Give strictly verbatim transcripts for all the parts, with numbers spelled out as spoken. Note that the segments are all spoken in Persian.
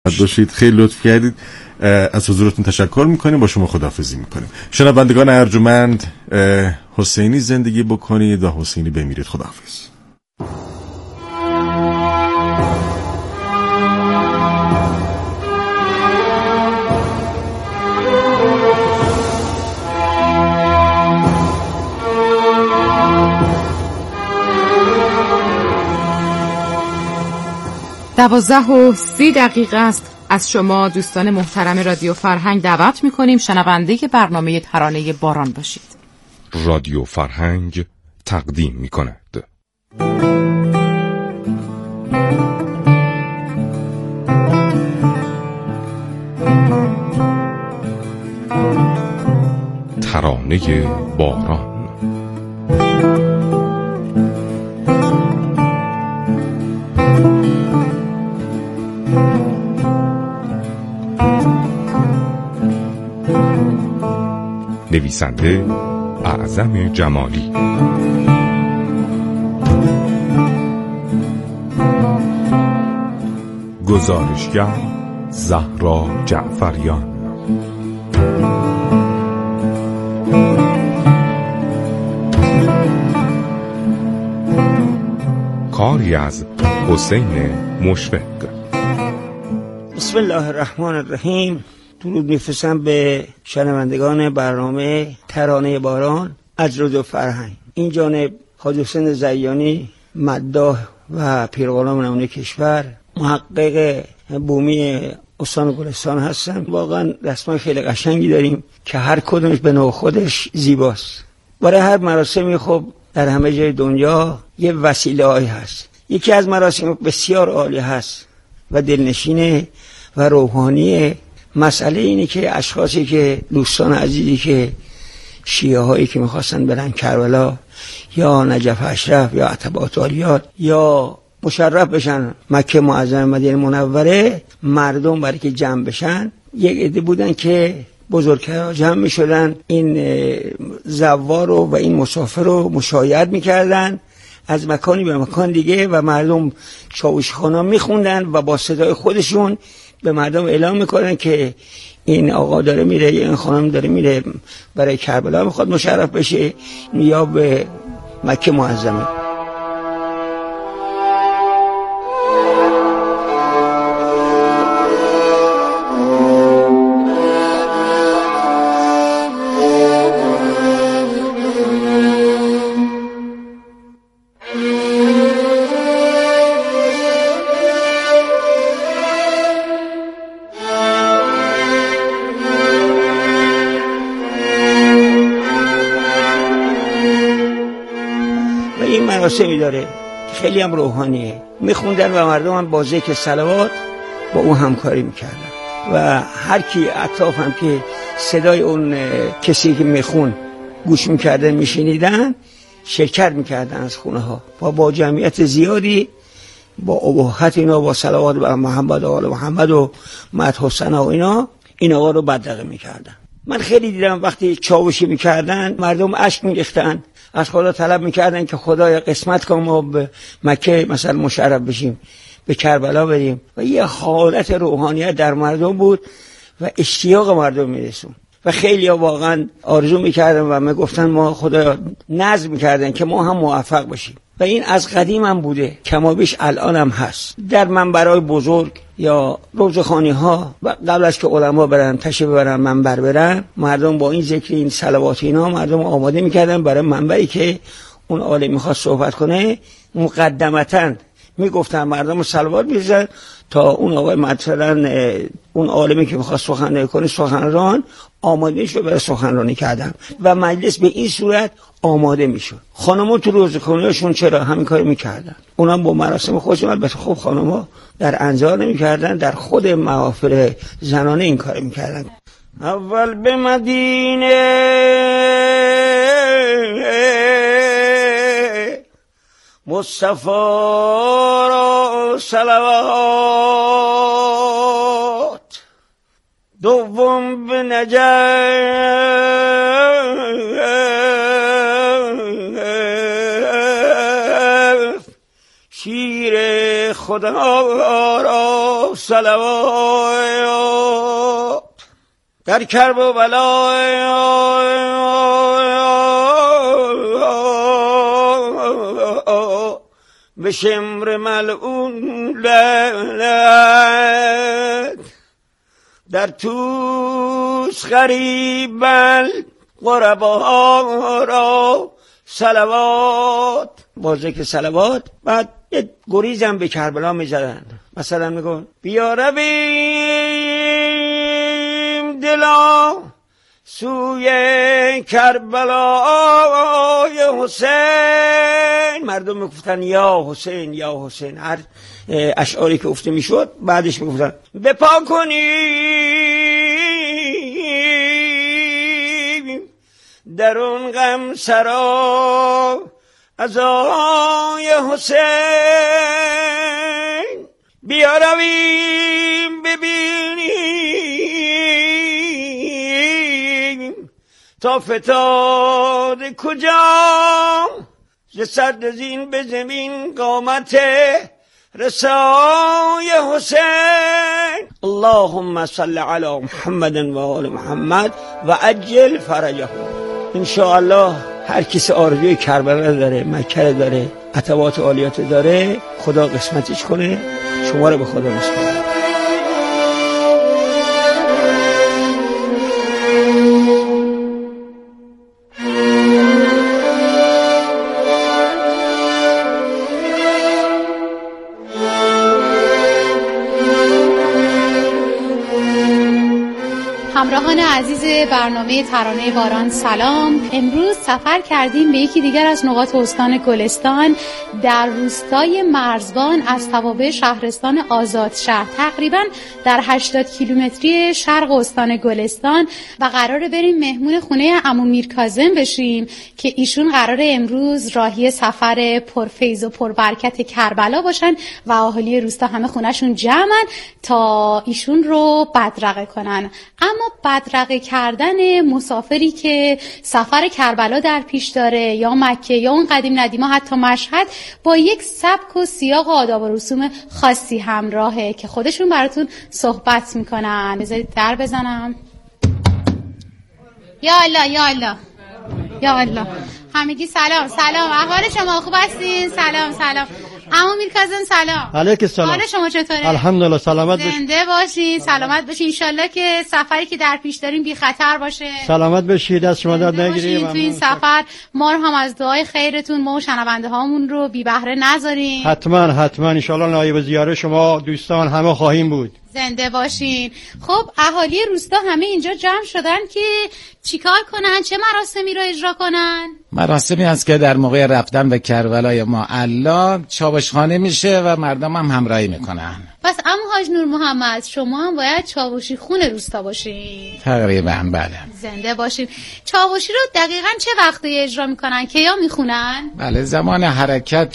باشید. خیلی لطف کردید. از حضورتون تشکر میکنیم. با شما خداحافظی میکنیم. شنوندگان ارجمند، حسینی زندگی بکنید و حسینی بمیرید. خداحافظ. دوازده و سی دقیقه است. از شما دوستان محترم رادیو فرهنگ دعوت میکنیم شنونده برنامه ترانه باران باشید. رادیو فرهنگ تقدیم میکند ترانه باران. نویسنده اعظم جمالی، گزارشگر زهرا جعفریان، کاری از حسین مشفق. بسم الله الرحمن الرحیم. درود میفرستم به شنوندگان برنامه ترانه باران از رادیو فرهنگ. این جانب حاجی حسین زیانی، مداح و پیرغلام نمونه کشور، محقق بومی استان گلستان هستم. واقعا رسمای خیلی قشنگی داریم که هر کدومش به نوع خودش زیباست. برای هر مراسمی خب در همه جای دنیا یه وسیله هایی هست. یکی از مراسم بسیار عالی هست و دلنشینه و روحانیه. مسئله اینه که اشخاصی که دوستان عزیزی که شیعه هایی که میخواستن برن کربلا یا نجف اشرف یا عتبات عالیات یا مشرف بشن مکه معظمه مدینه منوره، مردم برای که جمع بشن یک عده بودن که بزرگترها جمع میشدن، این زوار رو و این مسافر رو مشایعت میکردن از مکانی به مکان دیگه و مردم چاوشخانا میخوندن و با صدای خودشون به مردم اعلام میکنن که این آقا داره میره، این خانم داره میره برای کربلا میخواد مشرف بشه یا به مکه معظمه. مراسمی داره خیلی هم روحانیه. میخوندن و مردم هم با ذکر صلوات با اون همکاری میکردن و هر کی اطراف هم که صدای اون کسی که میخون گوش میکردن میشنیدن شرکت میکردن از خونه ها و با جمعیت زیادی با ابهت اینا با صلوات و محمد و آل محمد و مدح و ثنا و اینا این آقا رو بدرقه میکردن. من خیلی دیدم وقتی چاوشی میکردن مردم اشک میریختن، از خدا طلب میکردن که خدای قسمت کن ما به مکه مثلا مشرف بشیم، به کربلا بریم و یه حالت روحانیت در مردم بود و اشتیاق مردم میرسون و خیلی ها واقعا آرزو میکردن و میگفتن ما خدا نذر میکردن که ما هم موفق بشیم و این از قدیم هم بوده، کمابیش الان هم هست. در منبرهای بزرگ یا روزخوانی ها و قبل از که علما برن تشریف ببرن منبر برن، مردم با این ذکر این صلوات اینا مردم آماده میکردن برای منبری که اون عالم میخواد صحبت کنه. مقدمتاً میگفتن مردم صلوات میزن تا اون آقای مثلا اون عالمی که میخواد سخنرانی کنه سخنران آماده شد برای سخنرانی کردن و مجلس به این صورت آماده میشد. خانم‌ها تو روزخونی‌هاشون چرا همین کارو میکردن؟ اونا با مراسم خودشون البته خب خانم‌ها در انظار نمیکردن، در خود محافل زنانه این کارو میکردن. اول به مدینه مصطفی را صلوات، دوم به نجف شیر خدا خدا را صلوات در کرب و بلا به شمر ملعون لعنت در توس غریبل غربا را صلوات. با ذکر صلوات بعد یه گریزم به کربلا می زدن. مثلا میگن بیا رویم دلا سوی کربلای حسین. مردم میگفتن یا حسین یا حسین. هر اشعاری که افته میشد بعدش میگفتن بپا کنیم در اون غم سرا عزای حسین. بیا رویم ببینیم تا فتاد کجا ز سرد زین به زمین قامت رسای حسین. اللهم صل علی محمد و آل محمد و عجل فرجهم. انشاءالله هر کسی آرزوی کربلا داره، مکه داره، عتبات عالیات داره، خدا قسمتش کنه. شما رو به خدا میسپارم. همراهان عزیز برنامه ترانه باران سلام. امروز سفر کردیم به یکی دیگر از نقاط استان گلستان در روستای مرزبان از توابع شهرستان آزادشهر، تقریبا در هشتاد کیلومتری شرق استان گلستان و قراره بریم مهمون خونه عمو میرکاظم بشیم که ایشون قراره امروز راهی سفر پرفیض و پربرکت کربلا باشن و اهالی روستا همه خونهشون جمعن تا ایشون رو بدرقه کنن. اما بدرقه کردن مسافری که سفر کربلا در پیش داره یا مکه یا اون قدیم ندیما حتی مشهد با یک سبک و سیاق و آداب و رسوم خاصی همراهه که خودشون براتون صحبت میکنن. بذارید در بزنم. یا الله یا الله یا الله. همگی سلام سلام. احوال شما خوب هستین؟ سلام سلام. عمو میرکاظم سلام. علیک السلام. حال شما چطوره؟ الحمدلله سلامت باشین. زنده باشین، سلامت باشین. ان شاءالله که سفری که در پیش دارین بی خطر باشه. سلامت باشید، دست شما درد نگیریم. تو این سفر ما رو هم از دعای خیرتون ما و شنونده هامون رو بی بهره نذارین. حتما حتما ان شاءالله نایب زیاره شما دوستان همه خواهیم بود. زنده باشین. خب اهالی روستا همه اینجا جمع شدن که چیکار کنن؟ چه مراسمی رو اجرا کنن؟ مراسمی هست که در موقع رفتن به کربلای ما الله چاوشخانه میشه و مردم هم همراهی میکنن. پس عمو حاج نور محمد شما هم باید چاوشی خون روستا باشین. تقریبا بله. زنده باشین. چاوشی رو دقیقاً چه وقتی اجرا میکنن؟ کیا میخونن؟ بله زمان حرکت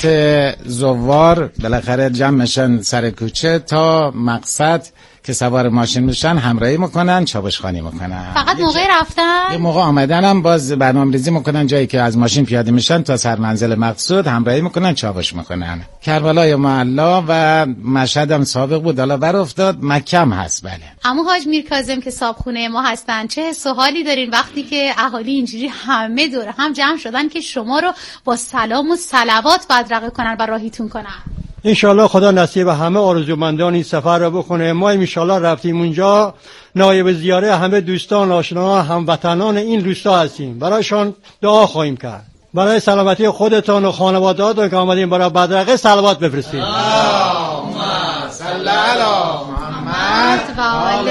زوار بالاخره جمع میشن سر کوچه تا مقصد که سوار ماشین میشن همراهی میکنن، چاوشخوانی میکنن. فقط موقع رفتن؟ یه موقع آمدن هم باز برنامه‌ریزی میکنن، جایی که از ماشین پیاده میشن تا سر منزل مقصود همراهی میکنن، چاوش میکنن. کربلای معلا و مشهد هم سابق بود، حالا بر افتاد، مکه هم هست. بله. عمو حاج میرکاظم که صاحبخونه ما هستن، چه حس و حالی دارین وقتی که اهالی اینجوری همه دور هم جمع شدن که شما رو با سلام و صلوات بدرقه کنن و راهیتون کنن؟ انشالله خدا نصیب همه آرزومندان این سفر رو بکنه. ما انشالله رفتیم اونجا نایب زیاره همه دوستان آشناها هموطنان این روستا هستیم، برایشان دعا خواهیم کرد. برای سلامتی خودتان و خانواده‌هاتون که آمدین برای بدرقه صلوات بفرستید. اللهم صل علی محمد و آل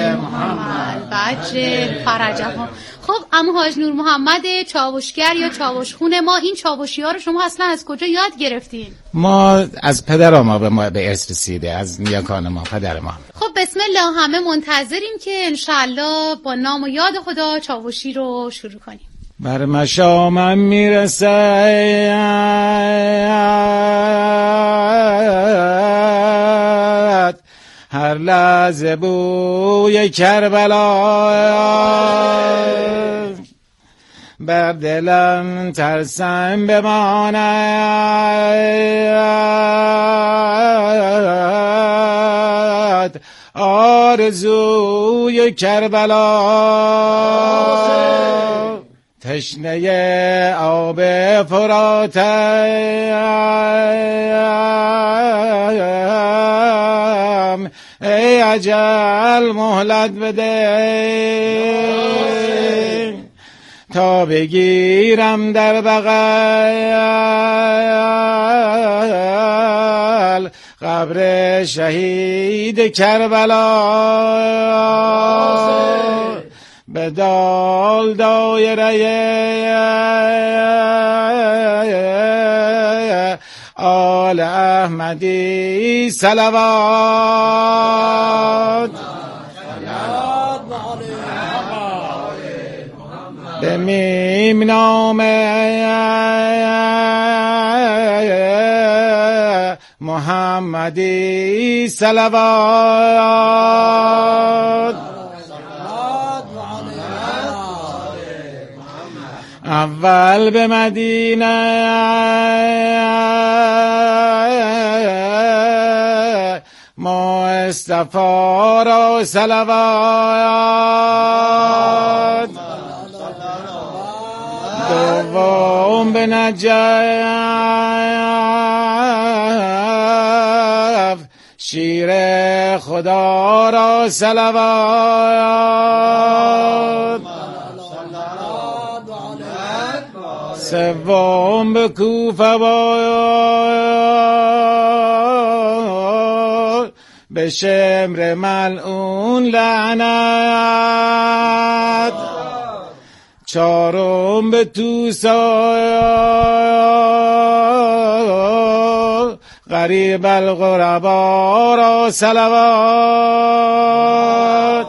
محمد بچه فرجهم. خب عمو حاج نور محمد چاوشگر یا چاوشخون ما، این چاوشی ها رو شما اصلا از کجا یاد گرفتین؟ ما از پدر ما به ما به ارث رسیده، از نیاکان ما، پدر ما. خب بسم الله، همه منتظریم که انشالله با نام و یاد خدا چاوشی رو شروع کنیم. بر مشامم میرسد هر لحظه بوی کربلا، بر دلم ترسم بماند آرزوی کربلا تشنه آب فراتم ای اجل مهلت بده تا بگیرم در بغل قبر شهید کربلا به دال دایره آل احمدی صلوات به میم نامه محمدی صلوات اول به مدینه مصطفی را صلوات دوم به نجف شیر خدا را صلوات سوم به کوفه باید به شمر ملعون لعنت چهارم به توسا غریب الغربا را صلوات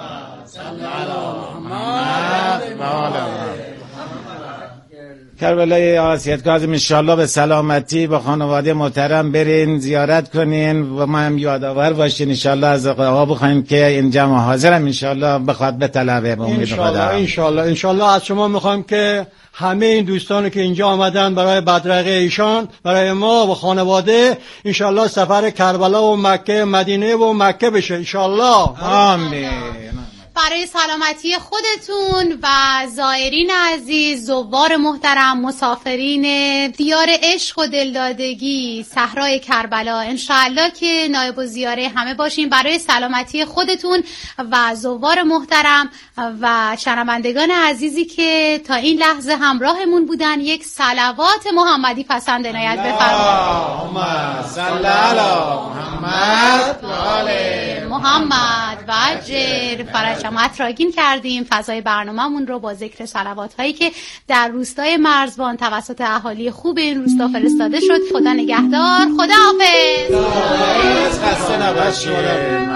کربلای آسیت کاظم انشالله به سلامتی با خانواده محترم برین زیارت کنین و ما هم یادآور باشین انشالله از آقا بخوایم که این جمع حاضرم انشالله بخواد به طلبه به امید خدا انشالله انشالله از شما میخوایم که همه این دوستانی که اینجا آمدن برای بدرقه ایشان برای ما و خانواده انشالله سفر کربلا و مکه مدینه و مکه بشه انشالله آمین. برای سلامتی خودتون و زائرین عزیز، زوار محترم، مسافرین دیار عشق و دلدادگی صحرای کربلا انشاءالله که نایب الزیاره همه باشین. برای سلامتی خودتون و زوار محترم و شنوندگان عزیزی که تا این لحظه همراهمون بودن یک صلوات محمدی پسند عنایت بفرمایید. اللهم صل علی محمد و آل محمد و اجر فرج مطراگین کردیم فضای برنامه‌مون رو با ذکر صلوات هایی که در روستای مرزبان توسط اهالی خوب این روستا فرستاده شد. خدا نگهدار، خدا حافظ. خسته نباشید.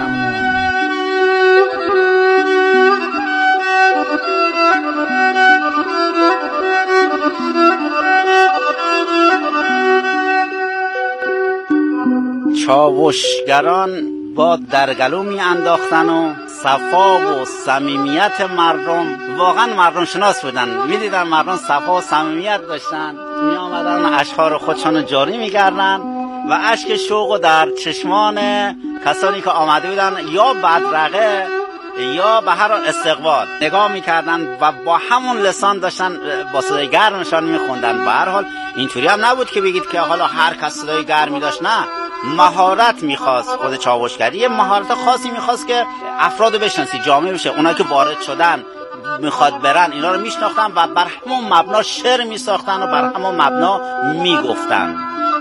چاوشگران با درگلو می انداختن و صفا و صمیمیت مردم، واقعا مردم شناس بودن، می دیدن مردم صفا و صمیمیت داشتن، می آمدن اشعار خودشان جاری می کردن و اشک شوق در چشمان کسانی که آمده بودن یا بدرقه یا به هر استقبال نگاه میکردن و با همون لسان داشتن با صدای گرمشان میخوندن. به هر حال اینطوری هم نبود که بگید که حالا هر کس صدای گرمی داشت، نه، مهارت میخواست. خود چاوشگری مهارت خاصی میخواست که افرادو بشناسی، جامعه بشه. اونایی که وارد شدن میخواد برن اینا رو میشناختن و بر همون مبنا شعر میساختن و بر همون مبنا میگفتن.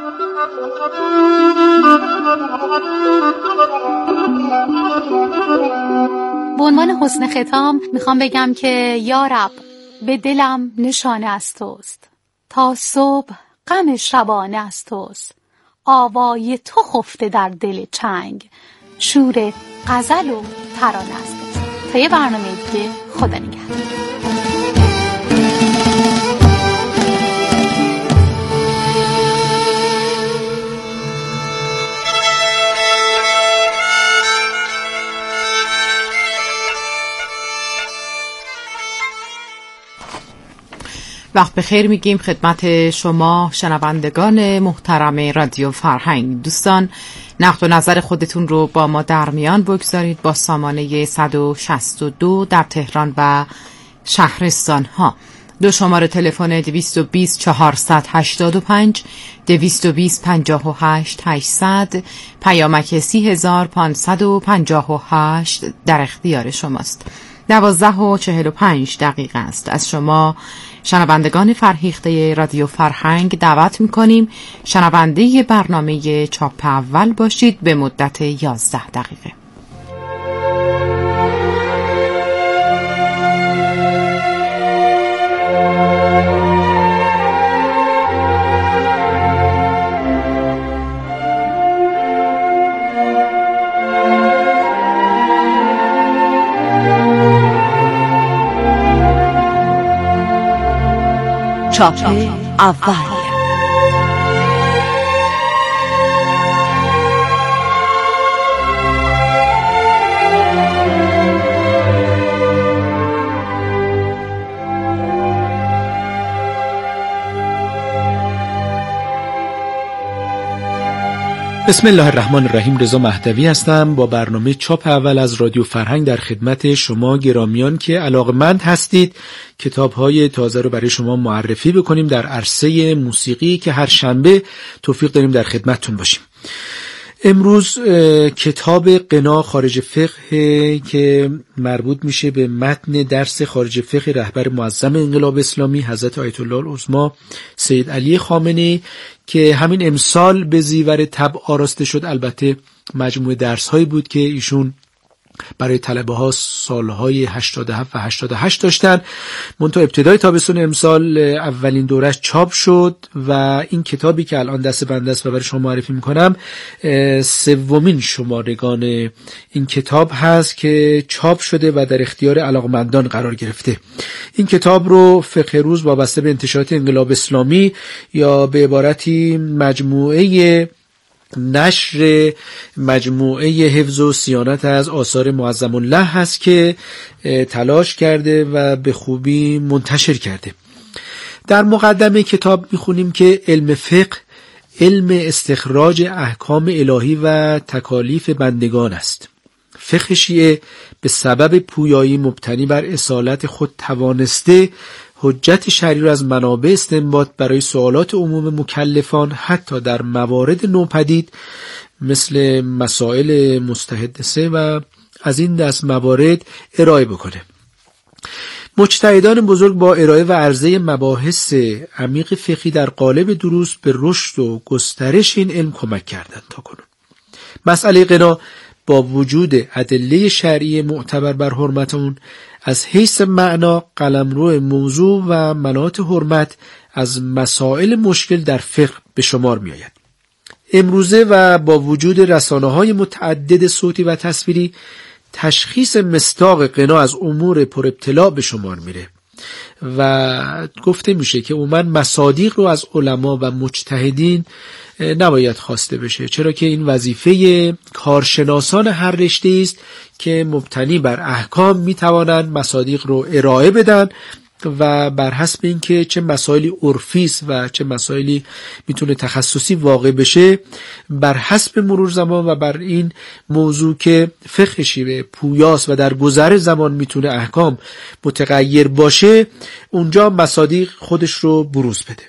به عنوان حسن ختام میخوام بگم که یا رب به دلم نشانه از توست، تا صبح غم شبانه از توست، آوای تو خفته در دل چنگ، شور غزل و ترانه از توست. تا یه برنامه دیگه، خدا نگهدار. وقت بخیر میگیم خدمت شما شنوندگان محترم رادیو فرهنگ. دوستان نقد و نظر خودتون رو با ما در میان بگذارید با سامانه صد و شصت و دو در تهران و شهرستان ها. دو شماره تلفن دویست و بیست چهارصد و هشتاد و پنج، دویست و بیست پنجاه و هشت هشتصد، پیامک سی هزار پانصد و پنجاه و هشت در اختیار شماست. دوازده و چهل و پنج دقیقه است. از شما شنوندگان فرهیخته رادیو فرهنگ دعوت میکنیم شنونده برنامه چاپ اول باشید به مدت یازده دقیقه. چاپ اول. بسم الله الرحمن الرحیم. رضا مهدوی هستم با برنامه چاپ اول از رادیو فرهنگ در خدمت شما گرامیان که علاقمند هستید کتاب‌های تازه رو برای شما معرفی بکنیم در عرصه موسیقی که هر شنبه توفیق داریم در خدمتتون باشیم. امروز کتاب قنا خارج فقه که مربوط میشه به متن درس خارج فقه رهبر معظم انقلاب اسلامی حضرت آیت الله العظمی سید علی خامنه‌ای که همین امسال به زیور طبع آراسته شد. البته مجموعه درس هایی بود که ایشون برای طلبه ها سالهای هشتاد و هفت و هشتاد و هشت داشتن. منتها ابتدای تابستون امسال اولین دورش چاپ شد و این کتابی که الان دست بنده است و برای شما معرفی میکنم سومین شمارگان این کتاب هست که چاپ شده و در اختیار علاقمندان قرار گرفته. این کتاب رو فقه روز وابسته به انتشارات انقلاب اسلامی یا به عبارتی مجموعه نشر مجموعه حفظ و صیانت از آثار معظم الله هست که تلاش کرده و به خوبی منتشر کرده. در مقدمه کتاب میخونیم که علم فقه علم استخراج احکام الهی و تکالیف بندگان است. فقه شیعه به سبب پویایی مبتنی بر اصالت خود توانسته حجت شرعی را از منابع استنباط برای سوالات عموم مکلفان حتی در موارد نوپدید مثل مسائل مستحدثه و از این دست موارد ارائه بکنه. مجتهدان بزرگ با ارائه و عرضه مباحث عمیق فقهی در قالب دروس به رشد و گسترش این علم کمک کردند تا کنون. مسئله قنا با وجود ادله شرعی معتبر بر حرمت اون از حیث معنا قلمرو موضوع و مناط حرمت از مسائل مشکل در فقه به شمار می آید. امروزه و با وجود رسانه‌های متعدد صوتی و تصویری تشخیص مصداق قنا از امور پر ابتلا به شمار میره و گفته میشه که عموماً مصادیق رو از علما و مجتهدین نباید خواسته بشه، چرا که این وظیفه کارشناسان هر رشته است که مبتنی بر احکام میتوانند مصادیق رو ارائه بدن و بر حسب اینکه چه مسائلی عرفی است و چه مسائلی میتونه تخصصی واقع بشه بر حسب مرور زمان و بر این موضوع که فقه شیعه پویاست و در گذر زمان میتونه احکام متغیر باشه اونجا مصادیق خودش رو بروز بده.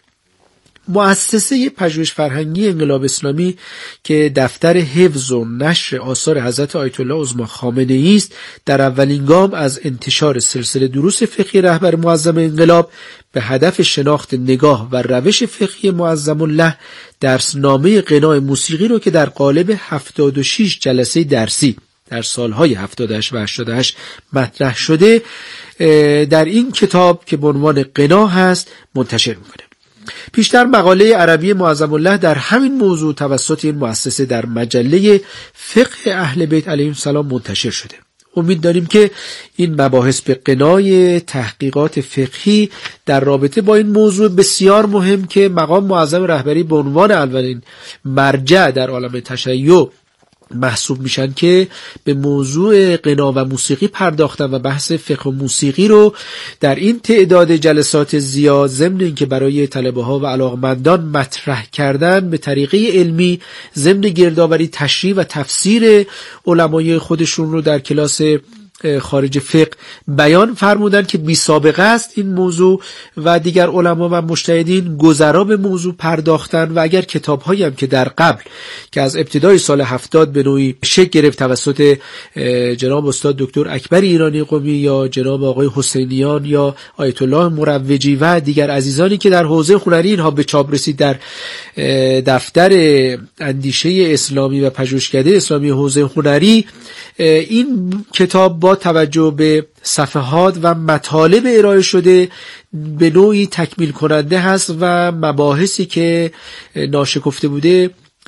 مؤسسه پژوهش فرهنگی انقلاب اسلامی که دفتر حفظ و نشر آثار حضرت آیت الله العظمی خامنه‌ای است در اولین گام از انتشار سلسله دروس فقهی رهبر معظم انقلاب به هدف شناخت نگاه و روش فقهی معظم الله درسنامه غنای موسیقی رو که در قالب هفتاد و شش جلسه درسی در سالهای هفتاد و هشت و هشتاد و هشت مطرح شده در این کتاب که به عنوان غنا هست منتشر میکنه. پیشتر مقاله عربی معظم الله در همین موضوع توسط این مؤسسه در مجله فقه اهل بیت علیهم السلام منتشر شده. امید داریم که این مباحث به غنای تحقیقات فقهی در رابطه با این موضوع بسیار مهم که مقام معظم رهبری به عنوان اولین مرجع در عالم تشیع محسوب میشن که به موضوع غنا و موسیقی پرداختن و بحث فقه و موسیقی رو در این تعداد جلسات زیاد ضمن اینکه برای طلبه ها و علاقمندان مطرح کردن به طریقه علمی ضمن گردآوری تشریح و تفسیر علمای خودشون رو در کلاس خارج فقه بیان فرمودن که بی سابقه است این موضوع و دیگر علما و مجتهدین گذرا به موضوع پرداختن و اگر کتاب‌هایی هم که در قبل که از ابتدای سال هفتاد به نوعی شکل گرفت توسط جناب استاد دکتر اکبر ایرانی قمی یا جناب آقای حسینیان یا آیت الله مروجی و دیگر عزیزانی که در حوزه هنری اینها به چاپ رسید در دفتر اندیشه اسلامی و پژوهشکده اسلامی حوزه هنری، این کتاب با توجه به صفحات و مطالب ارائه شده به نوعی تکمیل کننده هست و مباحثی که ناشکفته بوده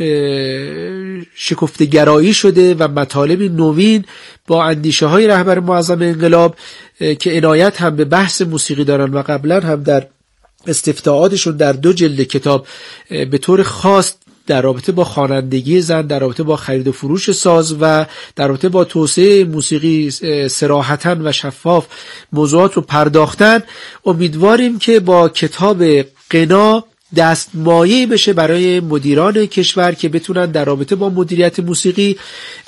شکفته گرایی شده و مطالب نوین با اندیشه های رهبر معظم انقلاب که عنایت هم به بحث موسیقی دارن و قبلا هم در استفتاءاتشون در دو جلد کتاب به طور خاص در رابطه با خوانندگی زن، در رابطه با خرید و فروش ساز و در رابطه با توسعه موسیقی صراحتاً و شفاف موضوعات رو پرداختن. امیدواریم که با کتاب غنا دستمایه‌ای بشه برای مدیران کشور که بتونن در رابطه با مدیریت موسیقی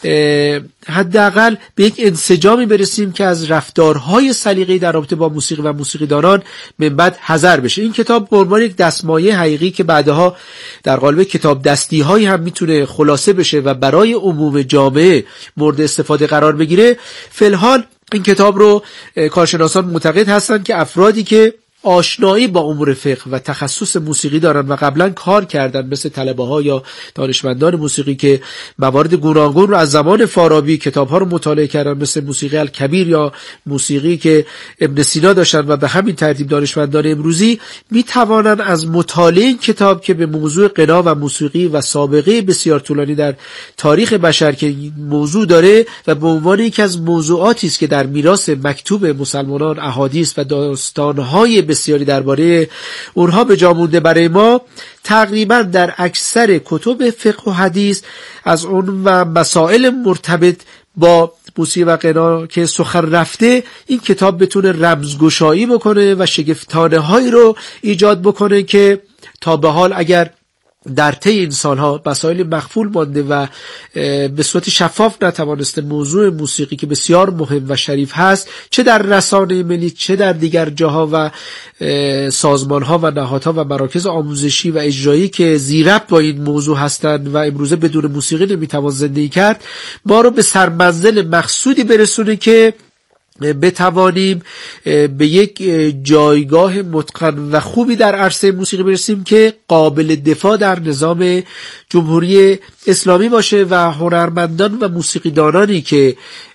حداقل به یک انسجامی برسیم که از رفتارهای سلیقه‌ای در رابطه با موسیقی و موسیقیدانان من بعد حذر بشه. این کتاب به عنوان یک دستمایه حقیقی که بعدها در قالب کتاب دستی‌هایی هم میتونه خلاصه بشه و برای عموم جامعه مورد استفاده قرار بگیره. فی الحال این کتاب رو کارشناسان معتقد هستند که افرادی که آشنایی با امور فقه و تخصص موسیقی دارن و قبلا کار کردن مثل طلبه ها یا دانشمندان موسیقی که موارد گوناگون رو از زمان فارابی کتاب ها رو مطالعه کردن مثل موسیقی الکبیر یا موسیقی که ابن سینا داشتن و به همین ترتیب دانشمندان امروزی می توانن از مطالعه این کتاب که به موضوع غنا و موسیقی و سابقه بسیار طولانی در تاریخ بشر که موضوع داره و به عنوان یکی از موضوعاتی است که در میراث مکتوب مسلمانان احادیث و داستان‌های بسیاری درباره اونها به جا مونده برای ما، تقریبا در اکثر کتب فقه و حدیث از اون و مسائل مرتبط با موسیقی و غنا که سخن رفته این کتاب بتونه رمزگشایی بکنه و شگفتانه هایی رو ایجاد بکنه که تا به حال اگر در طی این سالها مسائل مخفول مانده و به صورت شفاف نتوانسته موضوع موسیقی که بسیار مهم و شریف هست چه در رسانه ملی چه در دیگر جاها و سازمانها و نهادها و مراکز آموزشی و اجرایی که زیربط با این موضوع هستند و امروزه بدون موسیقی نمیتوان زندگی کرد، ما رو به سرمنزل مقصودی برسونه که بتوانیم به یک جایگاه متقن و خوبی در عرصه موسیقی برسیم که قابل دفاع در نظام جمهوری اسلامی باشه و هنرمندان و موسیقیدانانی که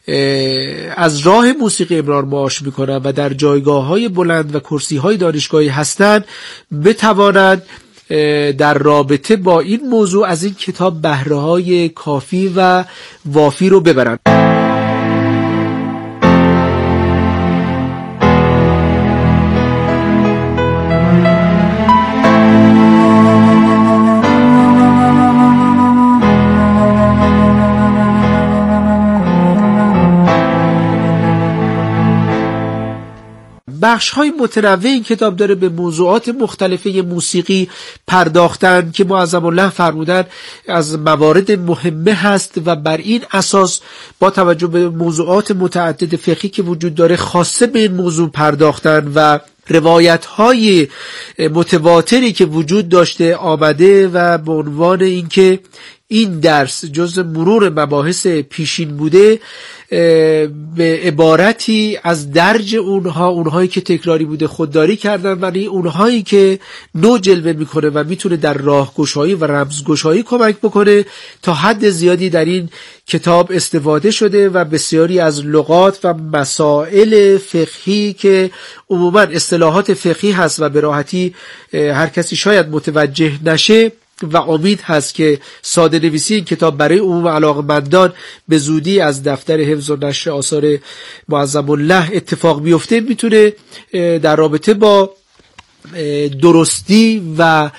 از راه موسیقی امرار معاش میکنن و در جایگاه‌های بلند و کرسی‌های دانشگاهی هستند بتوانند در رابطه با این موضوع از این کتاب بهره‌های کافی و وافی رو ببرند. بخش های متنوع این کتاب داره به موضوعات مختلفه موسیقی پرداختن که معظم الله فرمودن از موارد مهمه هست و بر این اساس با توجه به موضوعات متعدد فقهی که وجود داره خاصه به این موضوع پرداختن و روایت های متواتری که وجود داشته آمده و به عنوان اینکه این درس جزء مرور مباحث پیشین بوده به عبارتی از درج اونها اونهایی که تکراری بوده خودداری کردن و اونهایی که نو جلوه میکنه و میتونه در راهگشایی و رمزگشایی کمک بکنه تا حد زیادی در این کتاب استفاده شده و بسیاری از لغات و مسائل فقهی که عموما اصطلاحات فقهی هست و به راحتی هر کسی شاید متوجه نشه و امید هست که ساده نویسی این کتاب برای عموم علاقمندان به زودی از دفتر حفظ و نشر آثار معظم الله اتفاق بیفته میتونه در رابطه با درستی و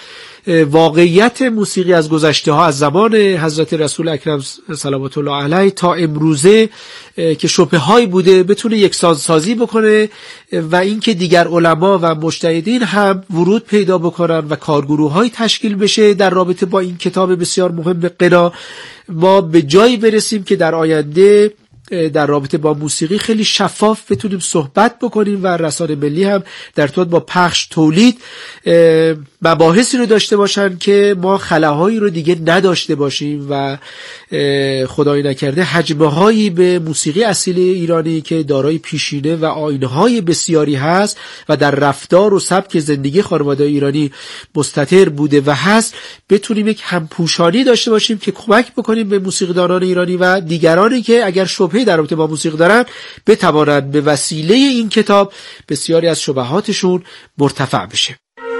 واقعیت موسیقی از گذشته ها، از زمان حضرت رسول اکرم صلوات الله علیه تا امروزه که شبهه هایی بوده بتونه یکسان سازی بکنه و اینکه دیگر علما و مجتهدین هم ورود پیدا بکنن و کارگروه های تشکیل بشه در رابطه با این کتاب بسیار مهم غنا، ما به جایی برسیم که در آینده در رابطه با موسیقی خیلی شفاف بتونیم صحبت بکنیم و رسانه ملی هم در ارتباط با پخش تولید مباحثی رو داشته باشن که ما خلاهایی رو دیگه نداشته باشیم و خدای نکرده حجمه هایی به موسیقی اصیل ایرانی که دارای پیشینه و آیین‌های بسیاری هست و در رفتار و سبک زندگی خانواده ایرانی مستتر بوده و هست بتونیم یک همپوشانی داشته باشیم که کمک بکنیم به موسیقیدانان ایرانی و دیگرانی که اگر شبهه در رابطه با موسیقی دارن بتوانند به وسیله این کتاب بسیاری از شبهاتشون مرتفع بشه.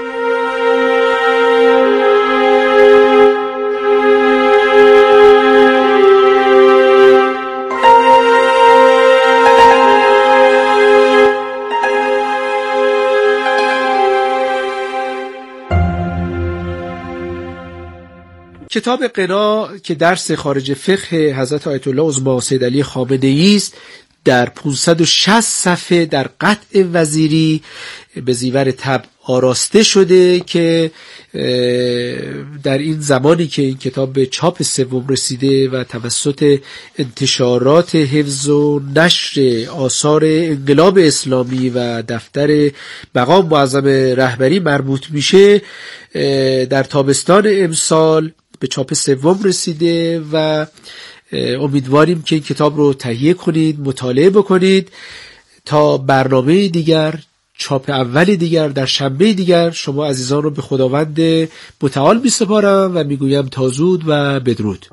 کتاب غنا که درس خارج فقه حضرت آیت الله عظما سید علی خامنه‌ای است، در پانصد و شصت صفحه در قطع وزیری به زیور طبع آراسته شده که در این زمانی که این کتاب به چاپ سوم رسیده و توسط انتشارات حفظ و نشر آثار انقلاب اسلامی و دفتر مقام معظم رهبری مربوط میشه، در تابستان امسال به چاپ سوم رسیده و امیدواریم که این کتاب رو تهیه کنید، مطالعه بکنید تا برنامه دیگر، چاپ اول دیگر در شنبه دیگر شما عزیزان رو به خداوند متعال می سپارم و می گویم تا زود و بدرود.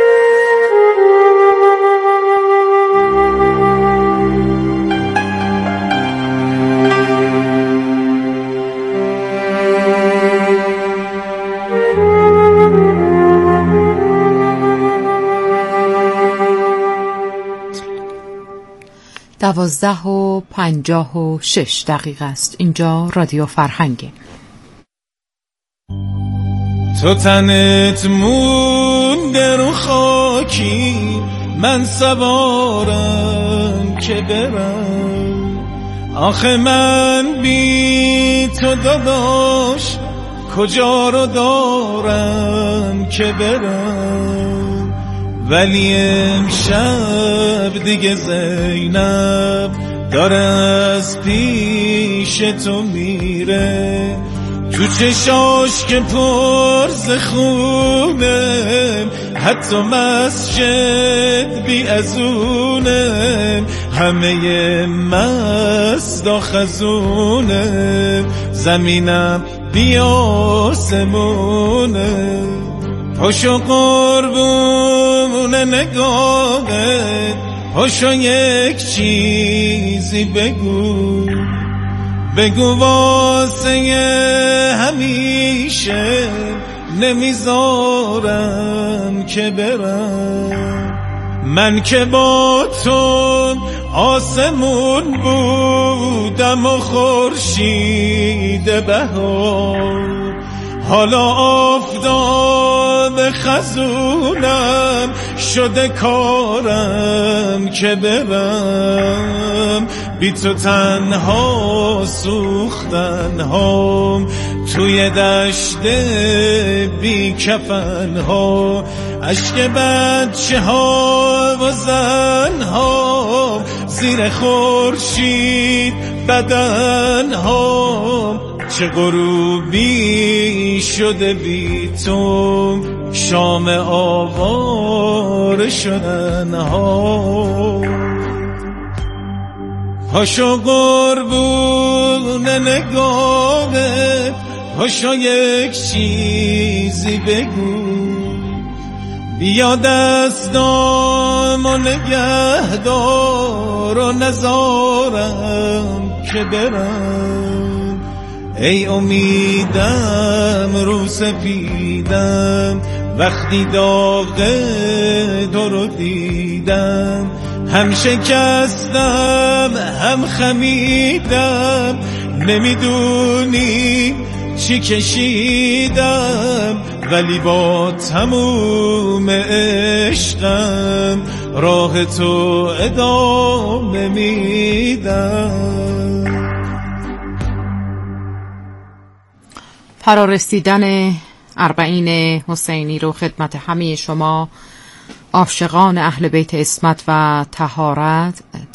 دوازده و پنجاه و شش دقیقه است. اینجا رادیو فرهنگه. تو تنت مونده رو خاکی، من سوارم که برم. آخه من بی تو داداش کجا رو دارم که برم. ولی امشب دیگه زینب داره از پیش تو میره، تو چشاش که پرز خونه، حتی مسجد بی ازونه، همه مست و خزونه، زمینم بی آسمونه. پاشو قربون نگاهت، پاشو یک چیزی بگو، بگو واسه همیشه نمیذارم که برم. من که با تو آسمون بودم و خورشید بهار، حالا آفتاب خزونم شده کارم که برم. بی تو تنها سوختن هام توی دشت بی کفن ها، عشق بچه ها و زن ها زیر خورشید بدن ها. چه غروبی شده بی تو، شام آواره شدن ها. پاشو قربون نگاهت، پاشو یک چیزی بگو، بیا دستام و نگهدار و نزارم که برم. ای امیدم رو سپیدم، وقتی داغ تو رو دیدم، هم شکستم هم خمیدم، نمیدونی چی کشیدم، ولی با تموم عشقم راه تو ادامه میدم. فرارسیدن اربعین حسینی رو خدمت همه شما عاشقان اهل بیت عصمت و طهارت